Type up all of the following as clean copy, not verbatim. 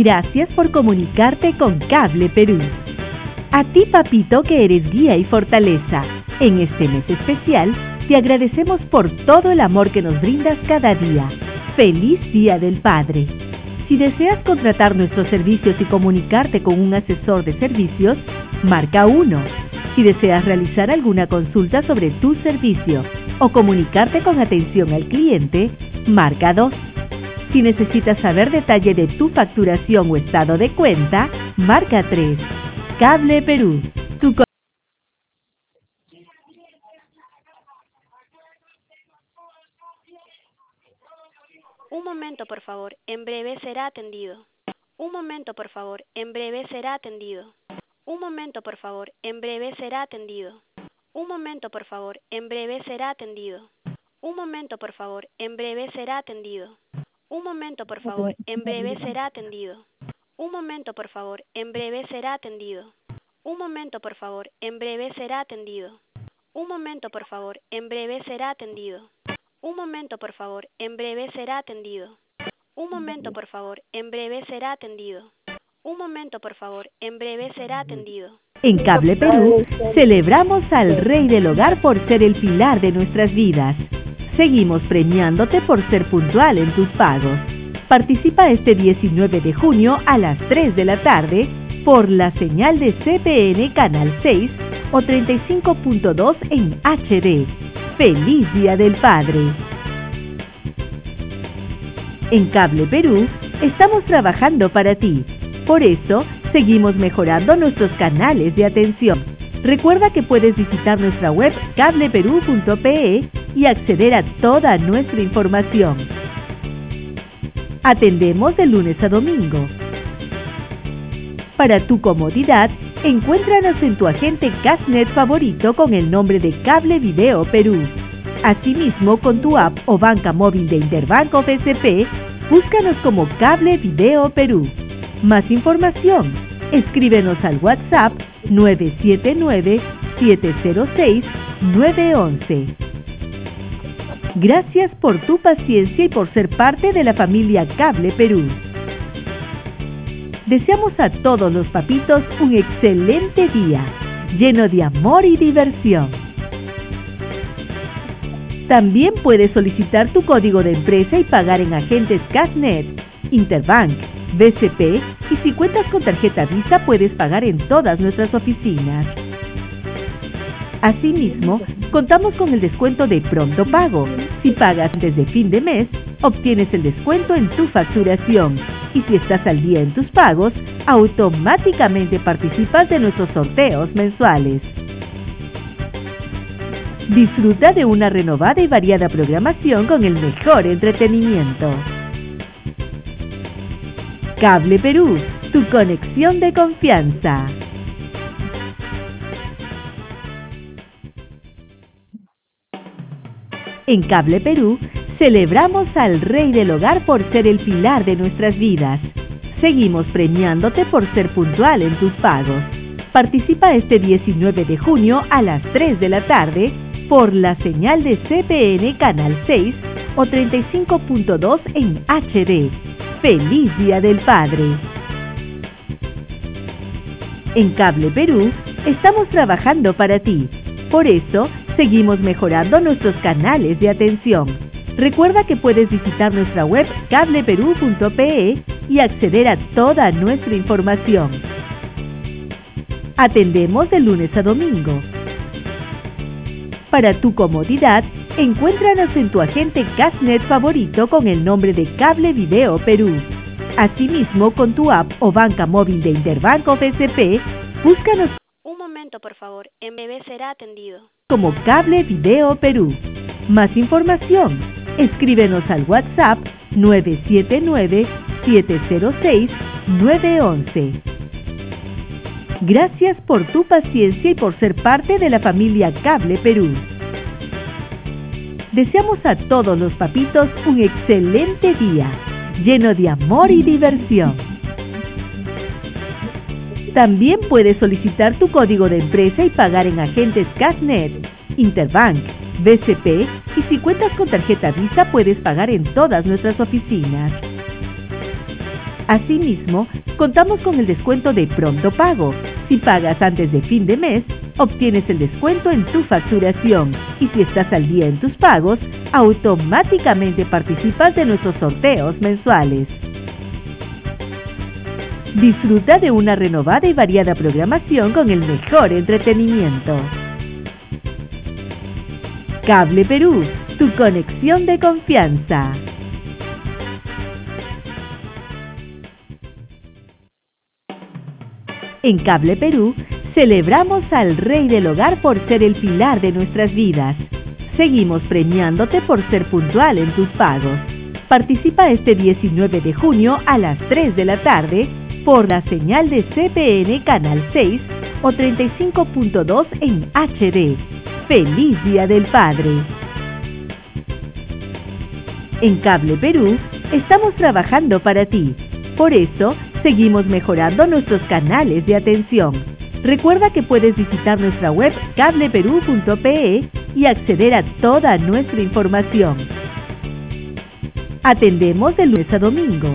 Gracias por comunicarte con Cable Perú. A ti, papito, que eres guía y fortaleza, en este mes especial, te agradecemos por todo el amor que nos brindas cada día. ¡Feliz Día del Padre! Si deseas contratar nuestros servicios y comunicarte con un asesor de servicios, marca 1. Si deseas realizar alguna consulta sobre tu servicio o comunicarte con atención al cliente, marca 2. Si necesitas saber detalle de tu facturación o estado de cuenta, marca 3. Cable Perú. Un momento, por favor. En breve será atendido. Un momento, por favor. En breve será atendido. Un momento, por favor. En breve será atendido. Un momento, por favor. En breve será atendido. Un momento, por favor. En breve será atendido. Un momento, por favor. En breve será atendido. Un momento, por favor. En breve será atendido. Un momento, por favor. En breve será atendido. Un momento, por favor. En breve será atendido. Un momento, por favor. En breve será atendido. Un momento, por favor. En breve será atendido. Un momento, por favor. En breve será atendido. En Cable Perú, celebramos al Rey del Hogar por ser el pilar de nuestras vidas. Seguimos premiándote por ser puntual en tus pagos. Participa este 19 de junio a las 3 de la tarde por la señal de CPN Canal 6 o 35.2 en HD. ¡Feliz Día del Padre! En Cable Perú, estamos trabajando para ti. Por eso, seguimos mejorando nuestros canales de atención. Recuerda que puedes visitar nuestra web cableperú.pe y acceder a toda nuestra información. Atendemos de lunes a domingo. Para tu comodidad, encuéntranos en tu agente Cashnet favorito con el nombre de Cable Video Perú. Asimismo, con tu app o banca móvil de Interbank o BCP, búscanos como Cable Video Perú. Más información, escríbenos al WhatsApp 979-706-911. Gracias por tu paciencia y por ser parte de la familia Cable Perú. Deseamos a todos los papitos un excelente día, lleno de amor y diversión. También puedes solicitar tu código de empresa y pagar en agentes Cashnet, Interbank, BCP y si cuentas con tarjeta Visa puedes pagar en todas nuestras oficinas. Asimismo, contamos con el descuento de pronto pago. Si pagas desde fin de mes, obtienes el descuento en tu facturación. Y si estás al día en tus pagos, automáticamente participas de nuestros sorteos mensuales. Disfruta de una renovada y variada programación con el mejor entretenimiento. Cable Perú, tu conexión de confianza. En Cable Perú, celebramos al Rey del Hogar por ser el pilar de nuestras vidas. Seguimos premiándote por ser puntual en tus pagos. Participa este 19 de junio a las 3 de la tarde por la señal de CPN Canal 6 o 35.2 en HD. ¡Feliz Día del Padre! En Cable Perú, estamos trabajando para ti. Por eso, seguimos mejorando nuestros canales de atención. Recuerda que puedes visitar nuestra web cableperú.pe y acceder a toda nuestra información. Atendemos de lunes a domingo. Para tu comodidad, encuéntranos en tu agente Cashnet favorito con el nombre de Cable Video Perú. Asimismo, con tu app o banca móvil de Interbank o BCP, búscanos. Un momento, por favor. En breve será atendido. Como Cable Video Perú. Más información, escríbenos al WhatsApp 979-706-911. Gracias por tu paciencia y por ser parte de la familia Cable Perú. Deseamos a todos los papitos un excelente día, lleno de amor y diversión. También puedes solicitar tu código de empresa y pagar en agentes Cashnet, Interbank, BCP y si cuentas con tarjeta Visa puedes pagar en todas nuestras oficinas. Asimismo, contamos con el descuento de pronto pago. Si pagas antes de fin de mes, obtienes el descuento en tu facturación. Y si estás al día en tus pagos, automáticamente participas de nuestros sorteos mensuales. Disfruta de una renovada y variada programación con el mejor entretenimiento. Cable Perú, tu conexión de confianza. En Cable Perú, celebramos al Rey del Hogar por ser el pilar de nuestras vidas. Seguimos premiándote por ser puntual en tus pagos. Participa este 19 de junio a las 3 de la tarde por la señal de CPN Canal 6 o 35.2 en HD. ¡Feliz Día del Padre! En Cable Perú, estamos trabajando para ti. Por eso, seguimos mejorando nuestros canales de atención. Recuerda que puedes visitar nuestra web cableperú.pe y acceder a toda nuestra información. Atendemos de lunes a domingo.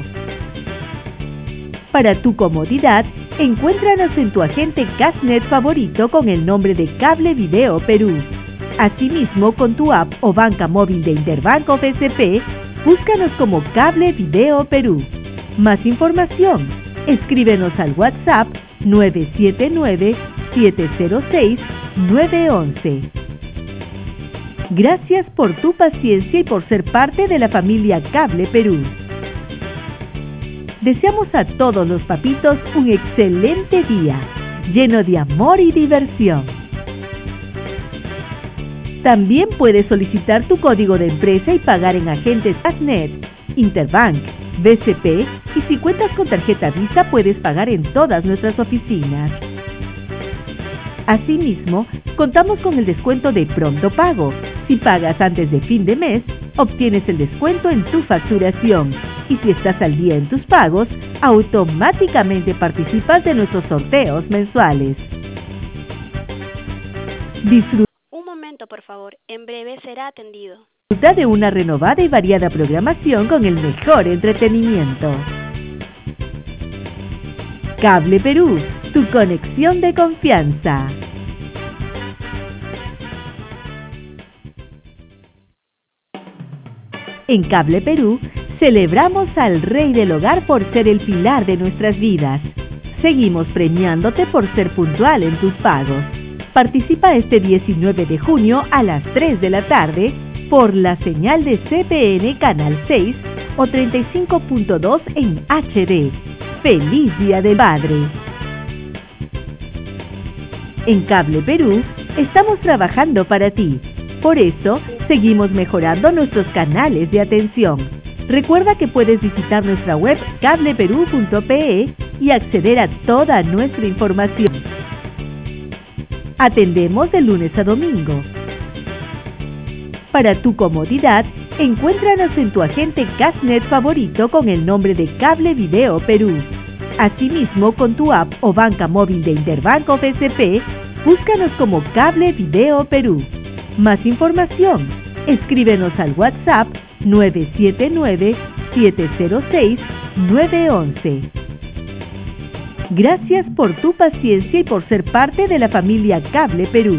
Para tu comodidad, encuéntranos en tu agente Cashnet favorito con el nombre de Cable Video Perú. Asimismo, con tu app o banca móvil de Interbanco FSP, búscanos como Cable Video Perú. Más información, escríbenos al WhatsApp 979-706-911. Gracias por tu paciencia y por ser parte de la familia Cable Perú. Deseamos a todos los papitos un excelente día, lleno de amor y diversión. También puedes solicitar tu código de empresa y pagar en agentes Cashnet, Interbank, BCP y si cuentas con tarjeta Visa puedes pagar en todas nuestras oficinas. Asimismo, contamos con el descuento de pronto pago. Si pagas antes de fin de mes, obtienes el descuento en tu facturación. Y si estás al día en tus pagos, automáticamente participas de nuestros sorteos mensuales. Un momento, por favor. En breve será atendido. Disfruta de una renovada y variada programación con el mejor entretenimiento. Cable Perú, tu conexión de confianza. En Cable Perú, celebramos al Rey del Hogar por ser el pilar de nuestras vidas. Seguimos premiándote por ser puntual en tus pagos. Participa este 19 de junio a las 3 de la tarde por la señal de CPN Canal 6 o 35.2 en HD. ¡Feliz Día del Padre! En Cable Perú, estamos trabajando para ti. Por eso, seguimos mejorando nuestros canales de atención. Recuerda que puedes visitar nuestra web cableperú.pe y acceder a toda nuestra información. Atendemos de lunes a domingo. Para tu comodidad, encuéntranos en tu agente Cashnet favorito con el nombre de Cable Video Perú. Asimismo, con tu app o banca móvil de Interbanco FSP, búscanos como Cable Video Perú. Más información, escríbenos al WhatsApp 979-706-911. Gracias por tu paciencia y por ser parte de la familia Cable Perú.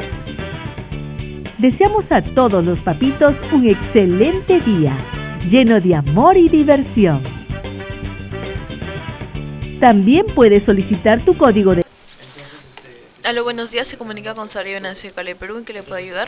Deseamos a todos los papitos un excelente día, lleno de amor y diversión. También puedes solicitar tu código de... Aló, buenos días, se comunica con Sara Venancio de Cable Perú, ¿en qué le puedo ayudar?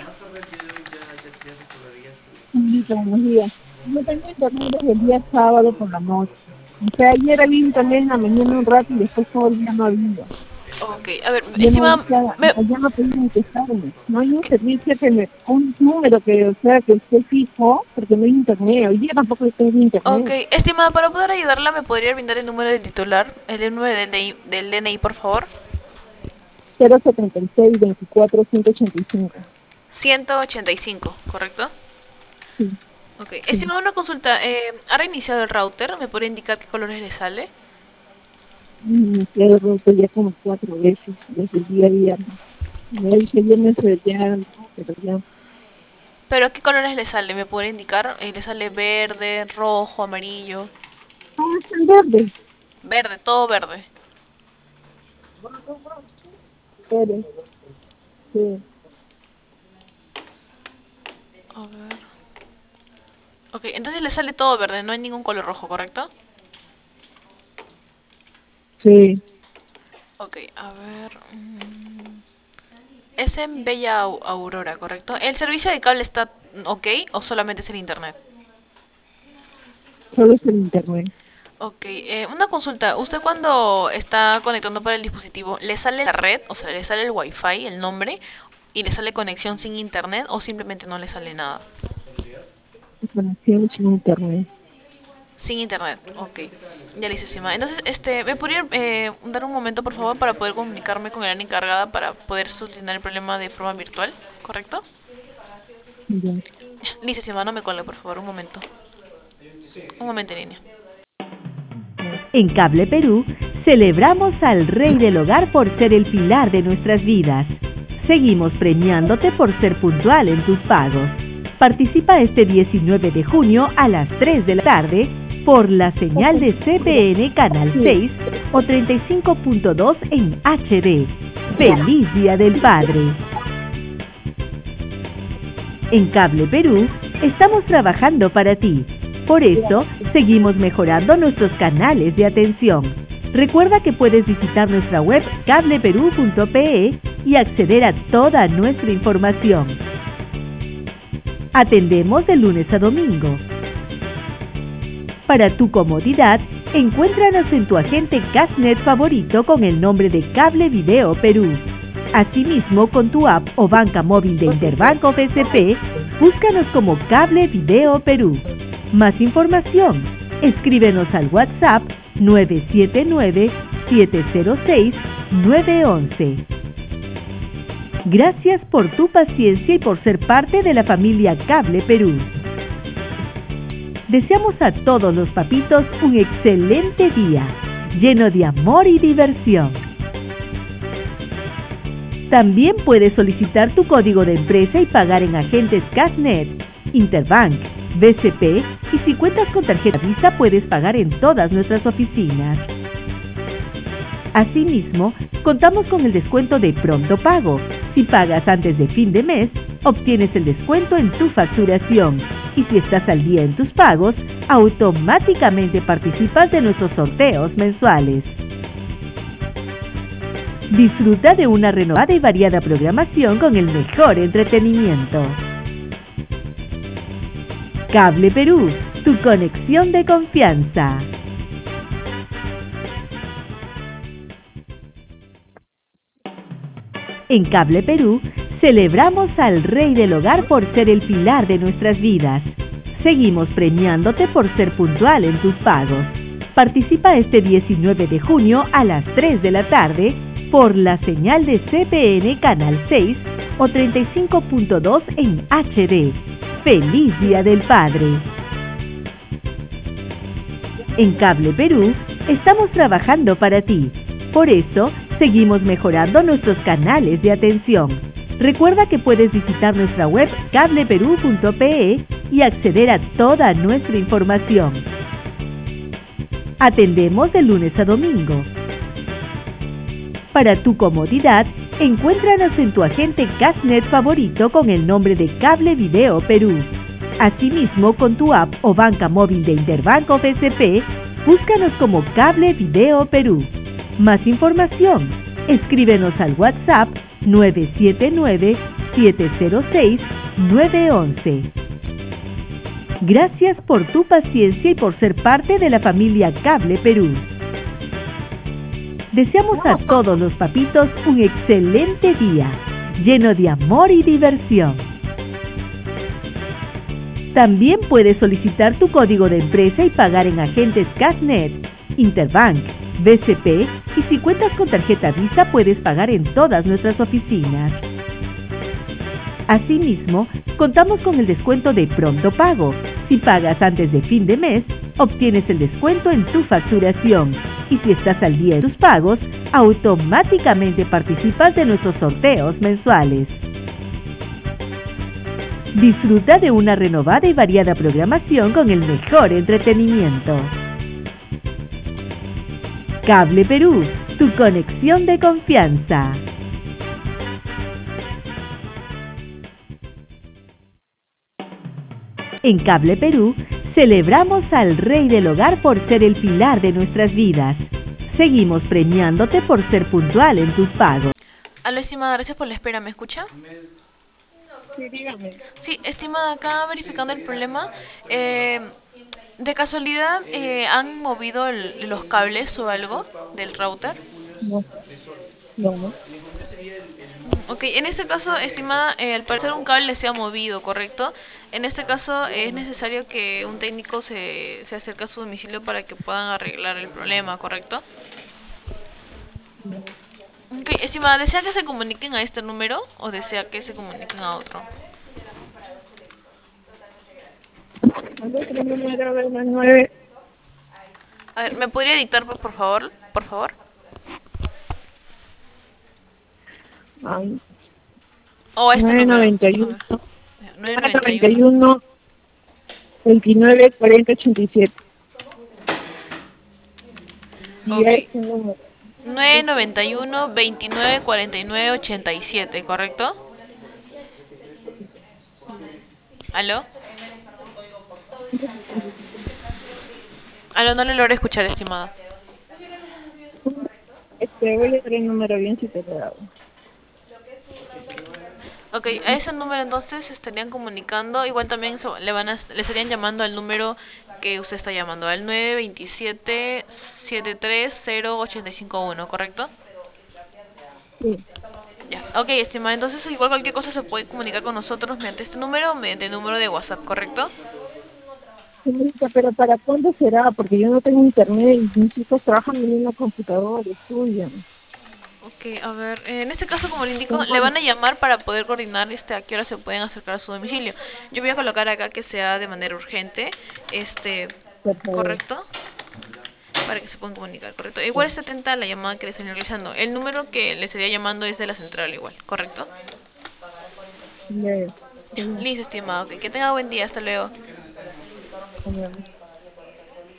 Buenos días. Yo tengo internet desde el día sábado por la noche. O sea, ayer había internet en la mañana un rato y después todo el día no había. Ok, a ver, Yo estimada, ya no podía ni quejarme. No hay un servicio que me... un número que, o sea, que usted fijo, porque no hay internet. Hoy día tampoco estoy en internet. ok, estimada, para poder ayudarla, ¿me podría brindar el número del titular, el número del DNI, por favor? 076 24 185. 185, ¿correcto? Sí. Ok, estimada, una consulta, ¿ha reiniciado el router? ¿Me podría indicar qué colores le sale? Me he roto ya como 4 veces desde el día viernes. Me dije viernes, pero ya. ¿Pero qué colores le sale? ¿Me podría indicar? ¿Le sale verde, rojo, amarillo? No, está en verde. Verde, todo verde. Verde. Sí. A ver. Ok, entonces le sale todo verde, no hay ningún color rojo, ¿correcto? Sí. Ok, a ver. Es en Bella Aurora, ¿correcto? ¿El servicio de cable está ok o solamente es el internet? Solo es el internet. Ok, una consulta. ¿Usted cuando está conectando para el dispositivo, le sale la red, o sea, le sale el wifi, el nombre, y le sale conexión sin internet o simplemente no le sale nada? Conexión sin internet. Sin internet, ok. Ya listísima. Entonces, ¿me podría dar un momento, por favor, para poder comunicarme con el área encargada para poder solucionar el problema de forma virtual? ¿Correcto? Ya. Listísima, no me cuelgue, por favor, un momento. Un momento, niña. En Cable Perú, celebramos al Rey del Hogar por ser el pilar de nuestras vidas. Seguimos premiándote por ser puntual en tus pagos. Participa este 19 de junio a las 3 de la tarde por la señal de CPN Canal 6 o 35.2 en HD. ¡Feliz Día del Padre! En Cable Perú, estamos trabajando para ti. Por eso, seguimos mejorando nuestros canales de atención. Recuerda que puedes visitar nuestra web cableperú.pe y acceder a toda nuestra información. Atendemos de lunes a domingo. Para tu comodidad, encuéntranos en tu agente Cashnet favorito con el nombre de Cable Video Perú. Asimismo, con tu app o banca móvil de Interbanco BCP, búscanos como Cable Video Perú. Más información, escríbenos al WhatsApp 979-706-911. Gracias por tu paciencia y por ser parte de la familia Cable Perú. Deseamos a todos los papitos un excelente día, lleno de amor y diversión. También puedes solicitar tu código de empresa y pagar en agentes Cashnet, Interbank, BCP y si cuentas con tarjeta Visa puedes pagar en todas nuestras oficinas. Asimismo, contamos con el descuento de Pronto Pago. Si pagas antes de fin de mes, obtienes el descuento en tu facturación. Y si estás al día en tus pagos, automáticamente participas de nuestros sorteos mensuales. Disfruta de una renovada y variada programación con el mejor entretenimiento. Cable Perú, tu conexión de confianza. En Cable Perú, celebramos al Rey del Hogar por ser el pilar de nuestras vidas. Seguimos premiándote por ser puntual en tus pagos. Participa este 19 de junio a las 3 de la tarde por la señal de CPN Canal 6 o 35.2 en HD. ¡Feliz Día del Padre! En Cable Perú, estamos trabajando para ti. Por eso, seguimos mejorando nuestros canales de atención. Recuerda que puedes visitar nuestra web cableperú.pe y acceder a toda nuestra información. Atendemos de lunes a domingo. Para tu comodidad, encuéntranos en tu agente Cashnet favorito con el nombre de Cable Video Perú. Asimismo, con tu app o banca móvil de Interbanco BCP, búscanos como Cable Video Perú. Más información, escríbenos al WhatsApp 979-706-911. Gracias por tu paciencia y por ser parte de la familia Cable Perú. Deseamos a todos los papitos un excelente día, lleno de amor y diversión. También puedes solicitar tu código de empresa y pagar en agentes Cashnet, Interbank, BCP y si cuentas con tarjeta Visa puedes pagar en todas nuestras oficinas. Asimismo, contamos con el descuento de Pronto Pago. Si pagas antes de fin de mes, obtienes el descuento en tu facturación. Y si estás al día en tus pagos, automáticamente participas de nuestros sorteos mensuales. Disfruta de una renovada y variada programación con el mejor entretenimiento. Cable Perú, tu conexión de confianza. En Cable Perú, celebramos al Rey del Hogar por ser el pilar de nuestras vidas. Seguimos premiándote por ser puntual en tus pagos. Aló, estimada, gracias por la espera, ¿me escucha? Sí, dígame. Sí, estimada, acá verificando el problema, de casualidad, ¿han movido los cables o algo del router? No, no. Ok, en este caso, estimada, al parecer un cable se ha movido, ¿correcto? En este caso es necesario que un técnico se acerque a su domicilio para que puedan arreglar el problema, ¿correcto? Ok, estimada, ¿desea que se comuniquen a este número o desea que se comuniquen a otro? ¿Cuál es el número de las 9? A ver, ¿me podría dictar, por favor? Por favor. Ay, O a este número. A 991. ver, 991. 991 29 40 87. Y Ok. ese número. 991 29 49 87, ¿correcto? ¿Aló? Aló, no le logro escuchar, estimada. Voy a dar el número bien si te lo hago. Ok, a ese número entonces se estarían comunicando. Igual también le estarían llamando al número que usted está llamando, al 927 730 851, ¿correcto? Sí. Ya, ok, estimada, entonces igual cualquier cosa se puede comunicar con nosotros mediante este número o mediante el número de WhatsApp, ¿correcto? Señorita, pero ¿para cuándo será? Porque yo no tengo internet y mis hijos trabajan en una computadora, estudian. Ok, a ver, en este caso, como le indico, le van a llamar para poder coordinar a qué hora se pueden acercar a su domicilio. Yo voy a colocar acá que sea de manera urgente, Por favor. ¿correcto? Para que se puedan comunicar, ¿correcto? Igual está atenta a la llamada que le están realizando. El número que le estaría llamando es de la central igual, ¿correcto? Ya, ya. Listo, estimado, ok, que tenga buen día, hasta luego. Ya.